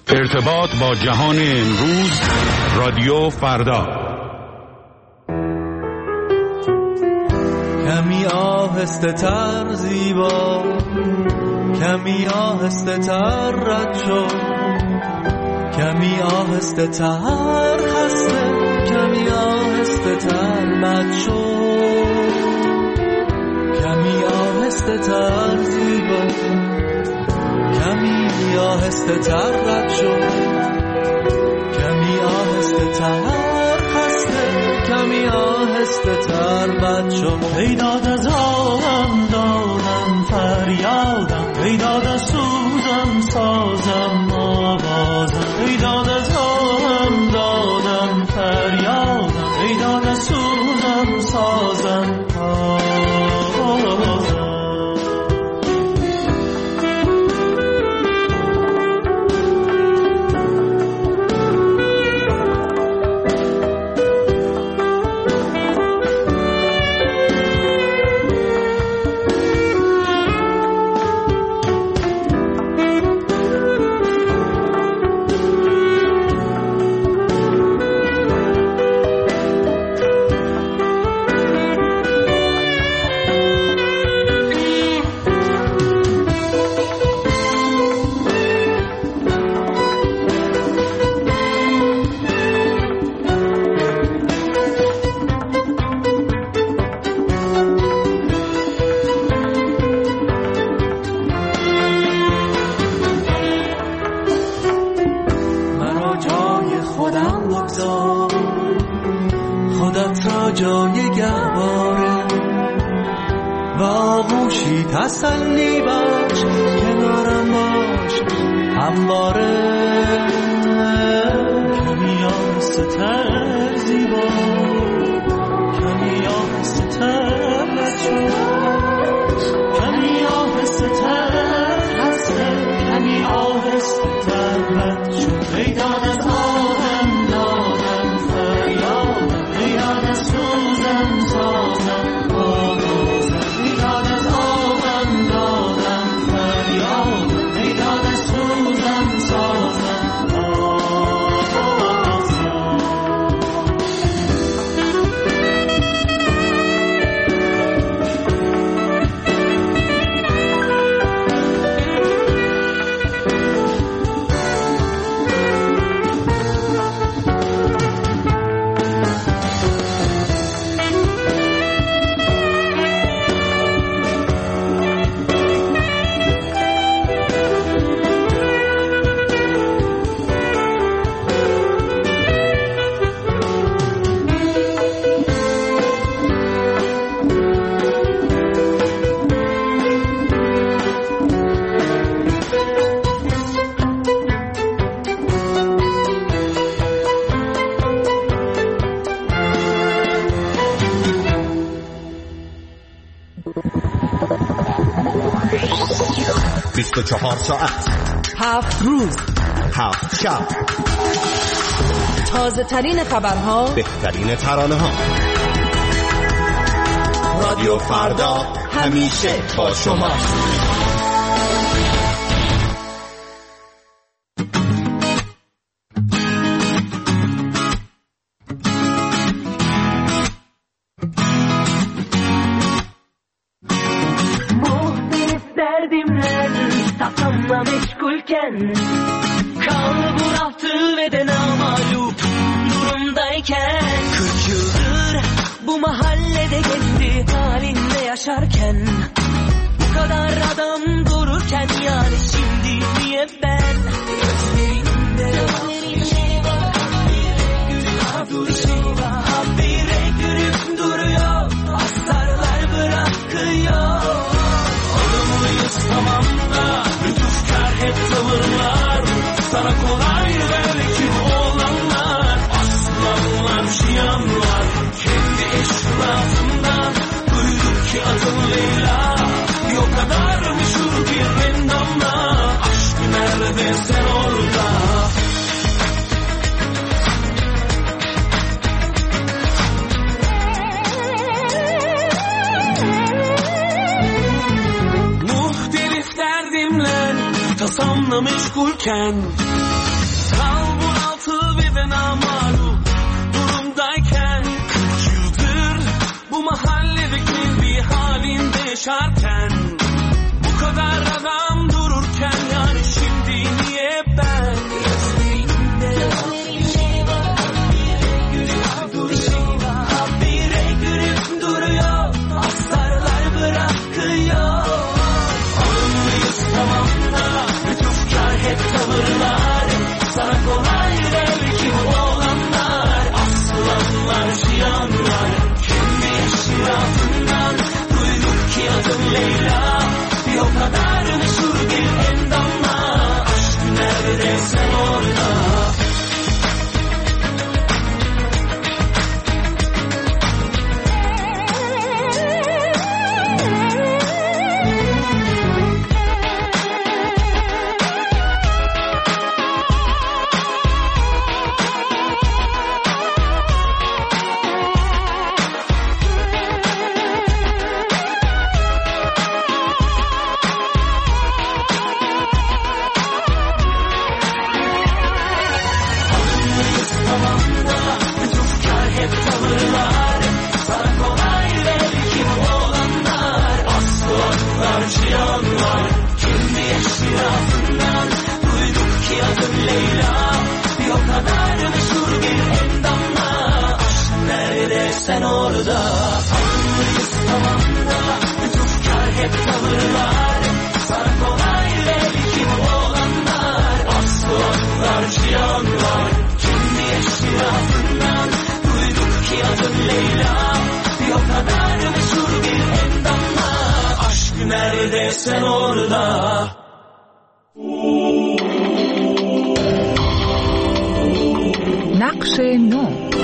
ارتباط با جهان امروز، رادیو فردا. کمی آهسته تر زیبا، کمی آهسته تر رد شو، کمی آهسته تر خسته، کمی آهسته تر بد شو، کمی آهسته تر زیبا، کمی آهسته تر رد شو، کمی آهسته تر خسته، کمی آهسته تر بد شو. ای داد از آهم دادم فریادم، ای داد از سوزم سازم آوازم، ای داد از آهم دادم فریادم، ای داد از سوزم سازم آوازم. تسلی باش، کنارم باش همواره. کمی آهسته تر زیبا، کمی آهسته تر رد شو، کمی آهسته تر خسته، کمی آهسته تر رد شو. ای داد از آدم دادم فریادم، ای داد از سوزم سازم آوازم، ای داد از آدم دادم فریادم، ای داد از سوزم سازم آوازم. ساعت 7 روز 7 شب، تازه ترین خبرها، بهترین ترانه ها. رادیو فردا همیشه با شما. Kal bu raftı ve de namalup durumdayken, 40 yıldır bu mahallede kendi halinde yaşarken, bu kadar adam dururken, yani şimdi niye ben gözlerinde bir şey var, bir şey var, habire gülüp duruyor, astarlar bırakıyor. Olumluyuz tamam da lütufkar hep tavırlar, sana kolay belki olanlar, aslanlar şiyanlar, kendi eşrafından duyduk ki adın Leyla, bir o kadar meşhur bir endamla, aşk nerede sen orada? Muhtelif derdimle tasamla meşgulken, Kal bunaltı ve de namalu durumdayken 40 yıldır bu mahalledeki bir halinde yaşarken bu kadar adam dururken yani şimdi niye ben gözlerinde bir şey var habire gülüp duruyor astarlar bırakıyor anlıyız tamam da lütufkar hep tavırlar sana kolay değil ki bu olanlar aslanlar cihanlar kendi eşrafından duyduk ki adım Leyla bir o kadar meşhur bir endamla aşk nerede sen orada sen orada anlıyız tamam da lütufkar hep tavırlar sana kolay değil ki bu olanlar aslanlar cihanlar kendi eşrafından duyduk ki adım Leyla bir o kadar meşhur bir endamla aşk nerede sen orada نقش نو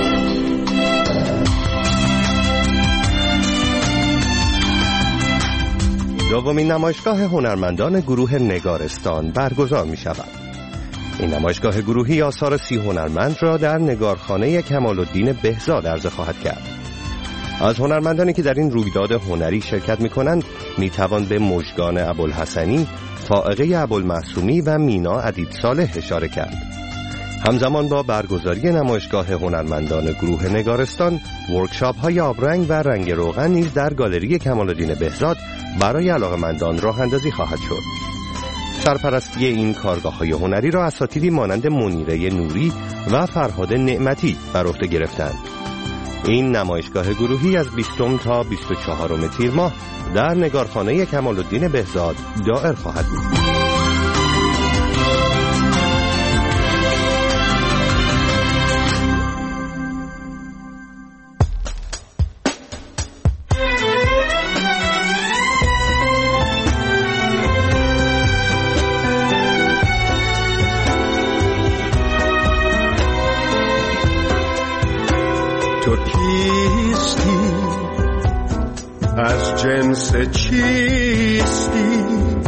دومین نمایشگاه هنرمندان گروه نگارستان برگزار می شود. این نمایشگاه گروهی آثار 30 هنرمند را در نگارخانه کمال‌الدین بهزاد عرضه خواهد کرد. از هنرمندانی که در این رویداد هنری شرکت می کنند می توان به مژگان ابوالحسنی، فائقه ابوالمعصومی و مینا ادیب صالح اشاره کرد. همزمان با برگزاری نمایشگاه هنرمندان گروه نگارستان، ورکشاپ‌های آبرنگ و رنگ روغن نیز در گالری کمال‌الدین بهزاد برای علاقه‌مندان راه‌اندازی خواهد شد. سرپرستی این کارگاه‌های هنری را اساتیدی مانند منیره نوری و فرهاد نعمتی بر عهده گرفتند. این نمایشگاه گروهی از 20 تا 24 تیر ماه در نگارخانه کمال‌الدین بهزاد دائر خواهد بود. تو کیستی از جنس چیستی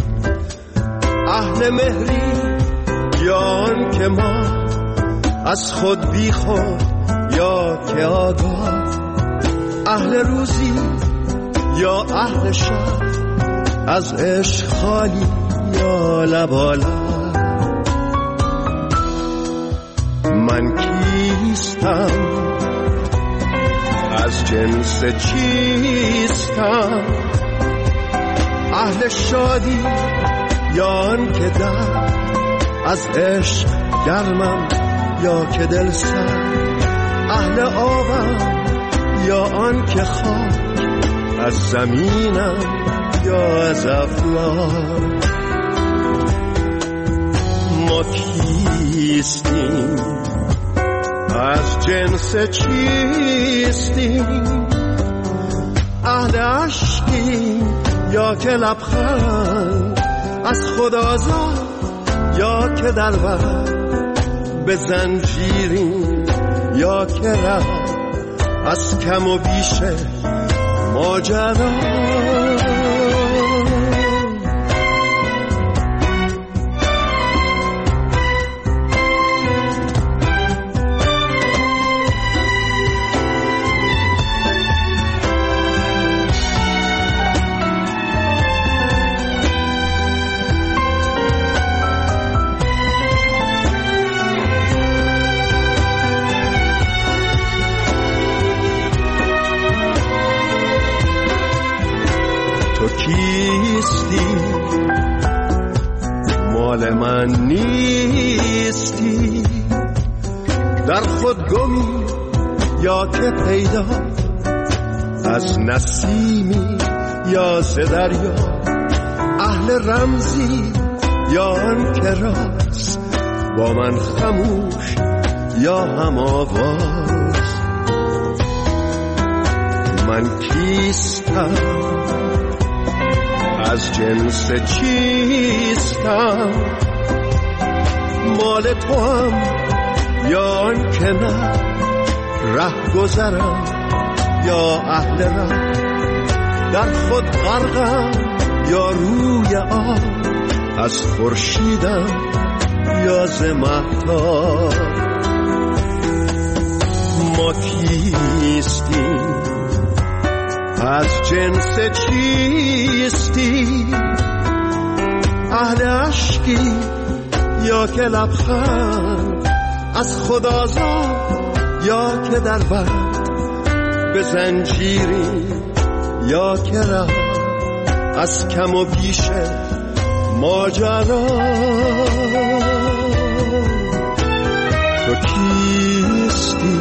اهل مهری یا آن که ما از خود بی خود یا که آگاه اهل روزی یا اهل شب از عشق خالی یا لبالا من کیستم از جنس چیستم اهل شادی یا آن که در از عشق گرمم یا که دل سر اهل آبم یا آن که خاک از زمینم یا از افلاک ما کیستیم از جنس چیستیم اهل عشقیم یا که لبخند از خود آزاد یا که در وقت به زنجیریم یا که رفت از کم و بیش ماجرا من نیستی، در خود گمی یا که پیدا، از نسیمی یا ز دریا، اهل رمزی یا آن که راست، با من خموش یا هم آواز. من کیستم، از جنس چیستم، مال تو هم یا آن که نه، ره گذرم یا اهل ره، در خود غرقم یا روی آب، از خورشیدم یا ز مهتاب. ما کیستیم، از جنس چیستی، اهل عشقی یا که لبخند، از خدازاد یا که در بند، به زنجیری یا که ره، از کم و بیش ماجرا. تو کیستی،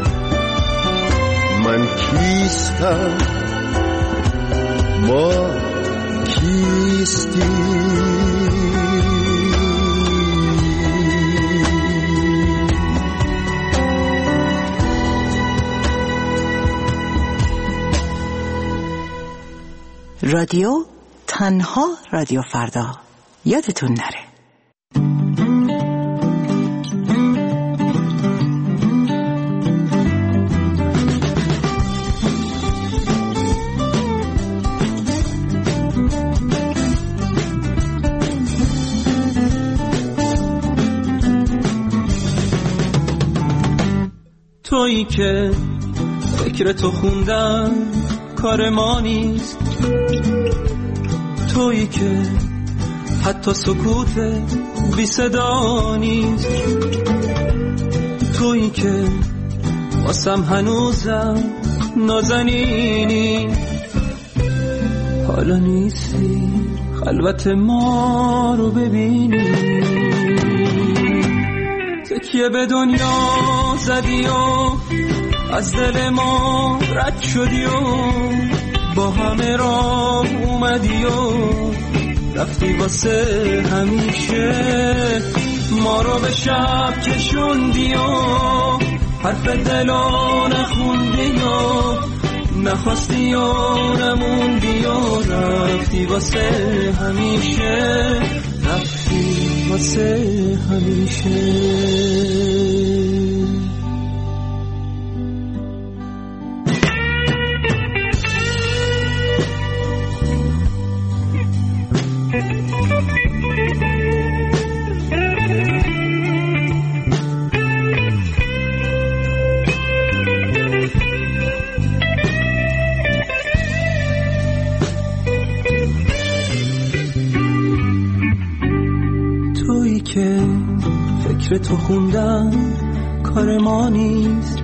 من کیستم، ما کیستی. رادیو تنها رادیو فردا، یادتون نره. تویی که فکر تو خوندن کار ما نیست، تویی که حتی سکوت بی صدا نیست، تویی که واسم هنوزم نازنینی، حالا نیستی خلوت ما رو ببینی. تکیه به دنیا زدی و از دل ما رد شدی و با همه راه اومدی و رفتی واسه همیشه، ما رو به شب کشوندی و حرف دلو نخوندی و نخواستی و نموندی و رفتی واسه همیشه، رفتی واسه همیشه. تویی که فکر تو خوندن کار ما نیست،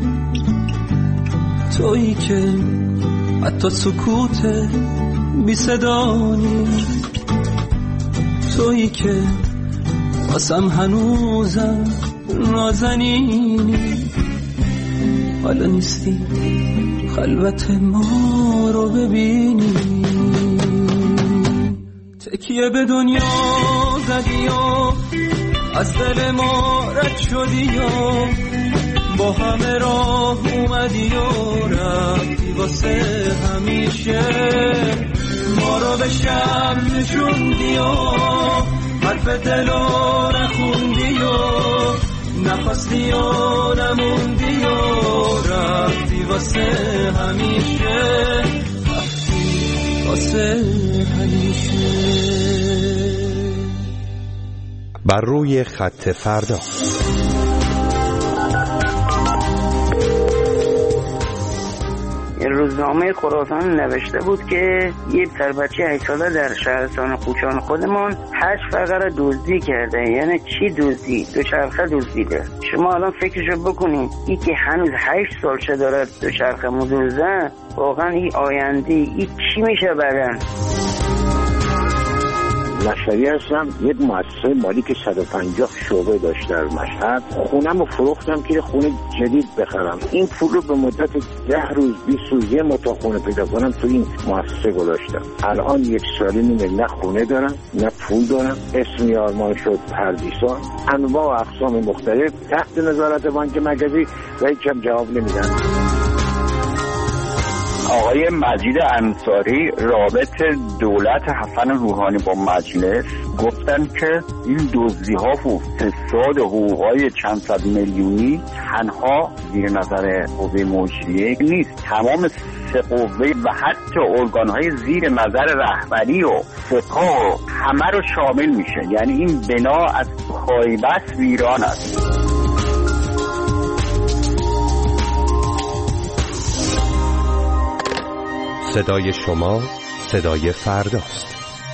تویی که حتی سکوت بی صدا نیست، تویی که واسم هنوزم نازنینی، حالا نیستی خلوت ما رو ببینی. تکیه به دنیا زدی و از دل ما رد شدی و با همه راه اومدی و رفتی واسه همیشه، ما رو به شب نشوندی و حرف دلو نخوندی و نخواستی و نموندی و رفتی واسه همیشه، رفتی واسه همیشه. بر روی خط فردا. روزنامه خراسان نوشته بود که یه پسر بچه 8 ساله در شهرستان کوچان خودمان 8 فقره دزدی کرده. یعنی چی دزدی؟ دوچرخه دزدیده. شما الان فکرشو بکنید، این که هنوز 8 سالشه داره دوچرخه مدوزه، واقعا این آینده این چی میشه بعدن؟ مشهدی هستم. یک مؤسسه مالی که 150 شعبه داشت در مشهد. خونم رو فروختم که خونه جدید بخرم. این پول رو به مدت 10 روز 20 روز یه متا خونه پیدا کنم تو این مؤسسه گذاشتم. الان 1 سال نیمه نه خونه دارم نه پول دارم. اسم یارمان شد پردیسان. انواع و اقسام مختلف تحت نظارت بانک مرکزی و هیچم جواب نمیدن. آقای مجید انصاری رابط دولت حسن روحانی با مجلس گفتن که این دزدی‌ها و فساد حقوق‌های چند صد میلیونی تنها زیر نظر قوه مجریه نیست، تمام سه قوه و حتی ارگان‌های زیر نظر رهبری و سپاه همه رو شامل میشه. یعنی این بنا از پایبست ویران است. صدای شما صدای فرداست.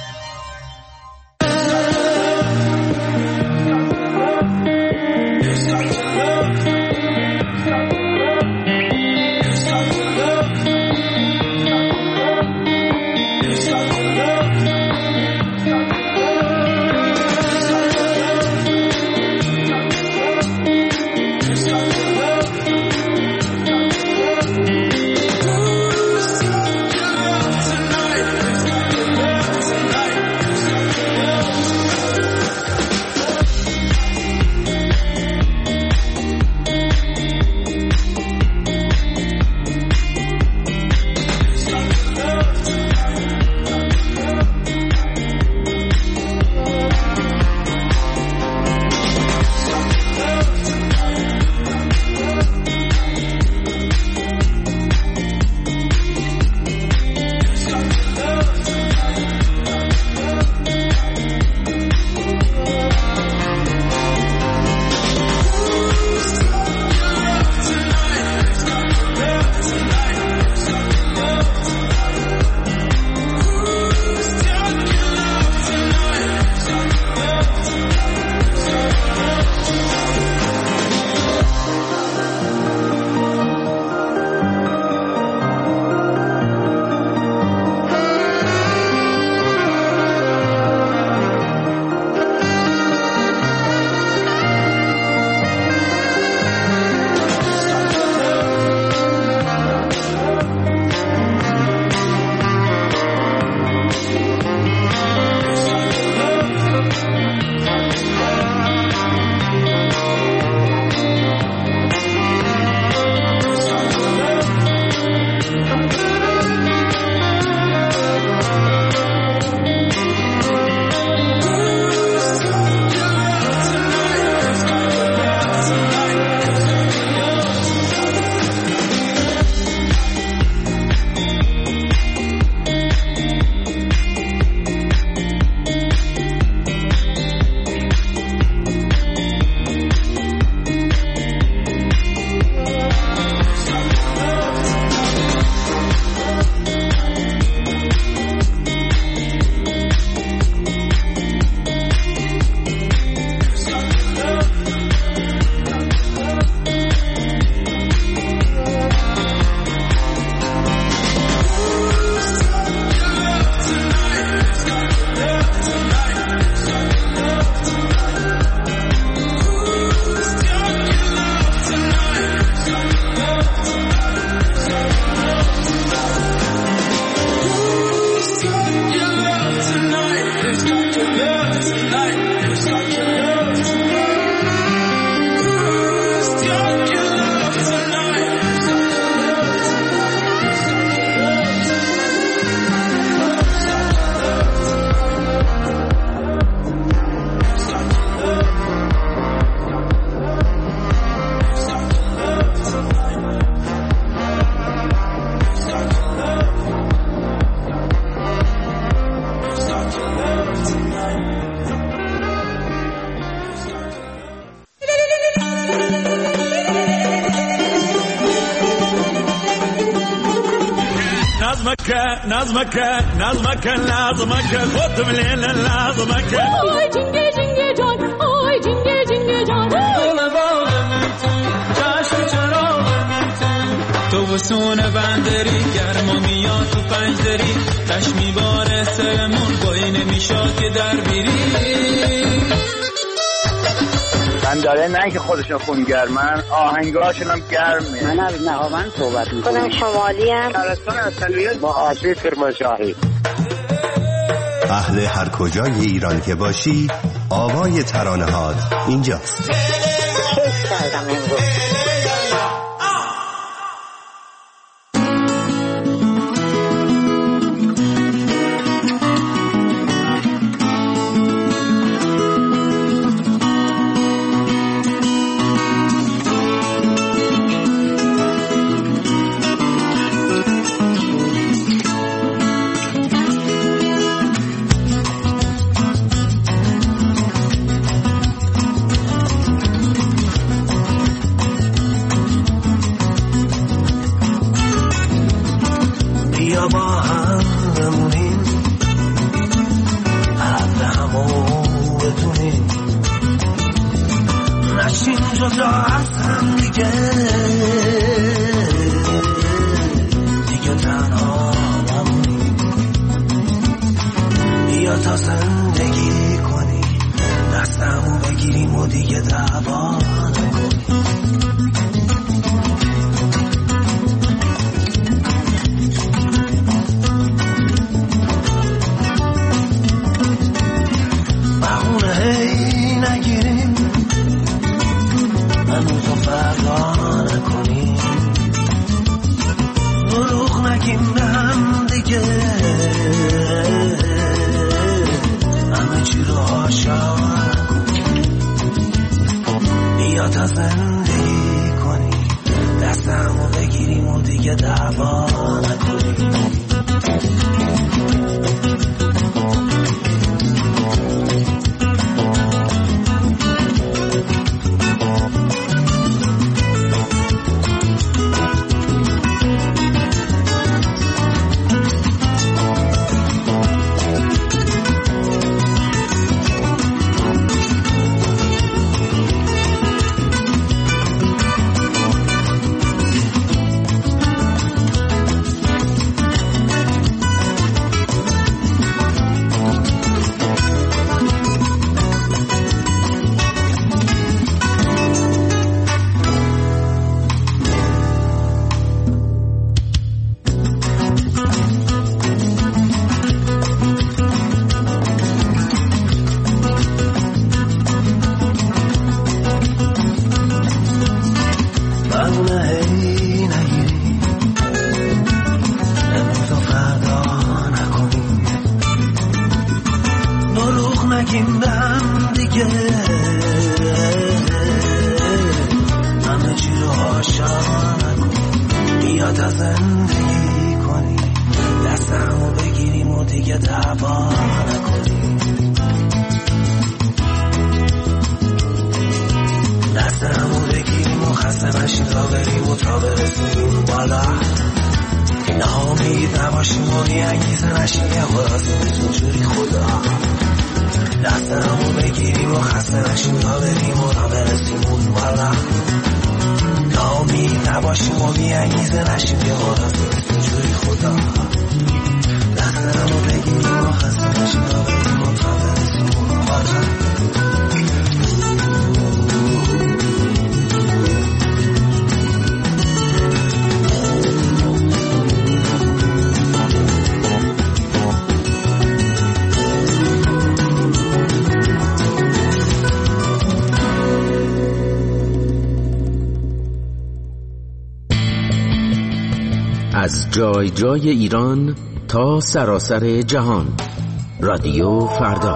نظمك لازمك خد من الليل لازمك اوي جنگه جنگه جان اوي جنگه جنگه جان تو تابستون بندری گرما میاد تو پنجدری تش میباره سرمون بایی نمیشاد که در بیری من داره نه که خودشون خونگرمن آهنگاشون هم گرمه. من از نهاوند صحبت میکنم. خودم شمالی هم شهرستان اصلیت با آسیب کرمانشاهی. اهل هر کجای ایران که باشی آوای ترانه‌هات اینجاست. کیف کردم امروز. از جای جای ایران تا سراسر جهان، رادیو فردا.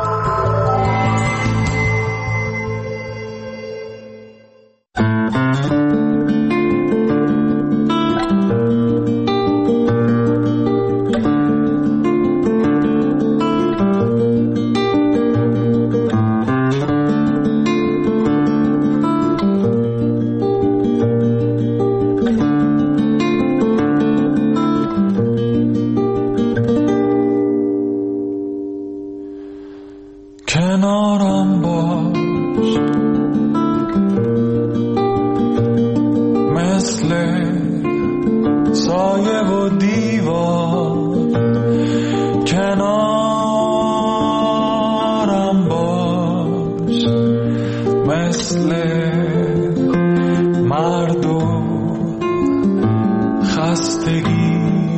مثل مردم خستگی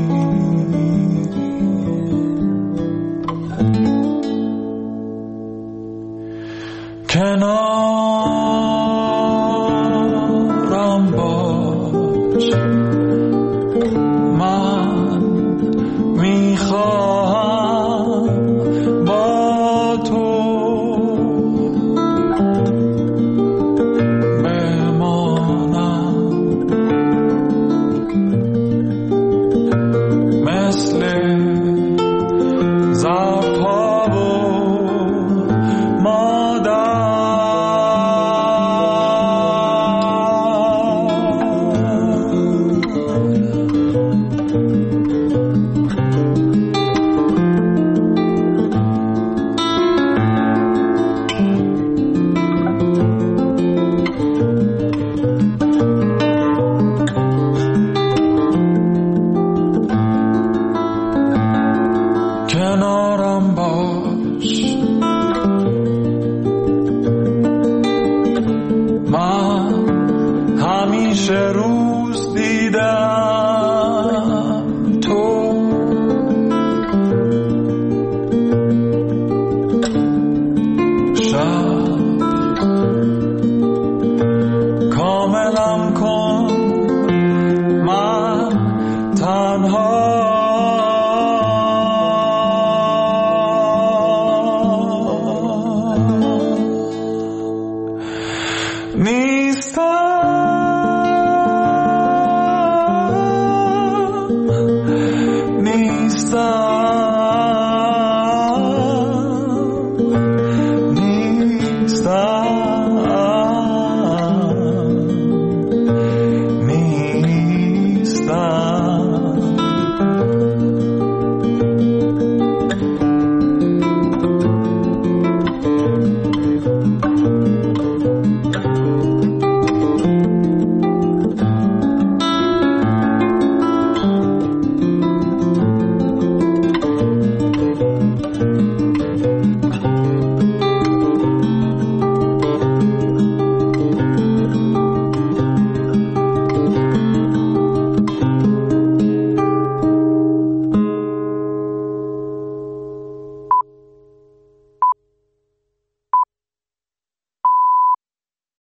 کنارم باش من میخواهم با تو بمانم مثل ظرف‌ها و مادر کنارم باش من همیشه روز دیدم تو شب کاملم کن من تنها نیستم